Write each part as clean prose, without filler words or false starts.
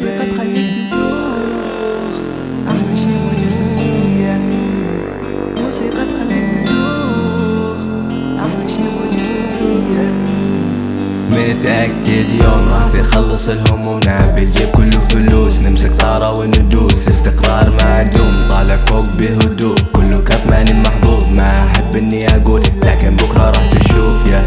موسيقى تخليك تدور. أحلى شي موجود في السوق يا موسيقى تخليك تدور. أحلى شي موجود في السوق يا متأكد يوم راح تخلص الهموم، بنجيب كله فلوس، نمسك طارة وندوس، استقرار معدوم طالع فوق بهدوء، كله كف ماني محظوظ، ما أحب إني أقول لكن بكرة راح تشوف يا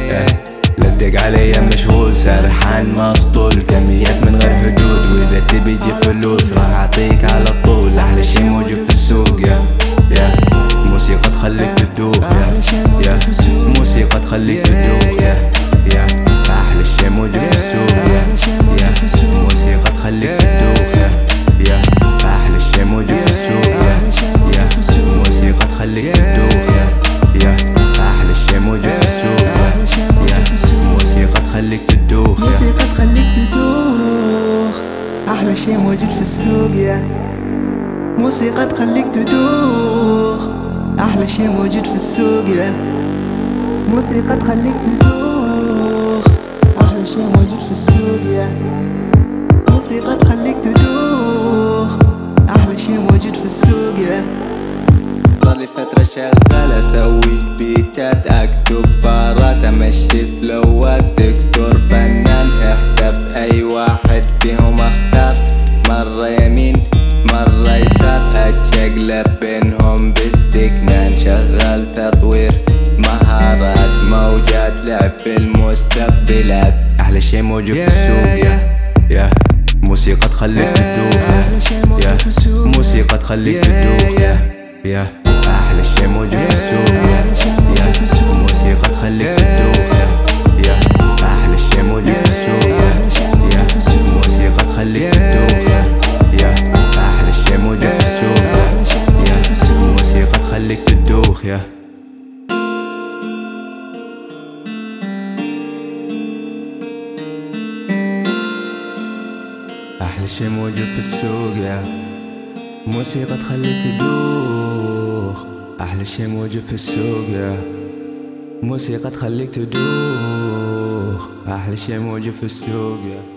لدق عليا مشغول سرحان مسطول، كميات من غير حدود، وإذا تبي جيب فلوس راح أعطيك على طول. أحلى شي موجود في السوق يا موسيقى تخليك تدوخ يا موسيقى تخليك تدوخ يا أحلى شي موجود في السوق يا موسيقى تخليك تدوخ يا أحلى شي موجود في السوق يا موسيقى تخليك تدوخ يا أحلى شي موجود في السوق يا موسيقى تخليك تدوخ موسيقى تخليك تدوخ. أحلى شي موجود في السوق يا موسيقى تخليك تدوخ. أحلى شي موجود في السوق يا موسيقى تخليك تدوخ. أحلى شي موجود في السوق يا موسيقى تخليك تدوخ. أحلى شي موجود في السوق يا ضلي فترة شغال اسوي بيتات، اكتب بارات، امشي فلوات، دكتور فنان، احتى باي واحد فيهم اختار، مرة يمين مرة يسار، اتشقلب بينهم باستكنان، شغال تطوير مهارات، موجات لعب في المستقبلات. احلى شي موجود في السوق يا موسيقى تخليك تدوخ يا موسيقى تخليك تدوخ يا أحلى شي موجود في السوق يا موسيقى تخليك تدوخ يا أحلى شي موجود في السوق يا موسيقى تخليك تدوخ يا أحلى شي موجود في السوق يا موسيقى تخليك تدوخ يا أحلى شي موجود في السوق يا موسيقى تخليك تدوخ. أحلى شي موجود في السوق يا موسيقى تخليك تدوخ. أحلى شي موجود في السوق يا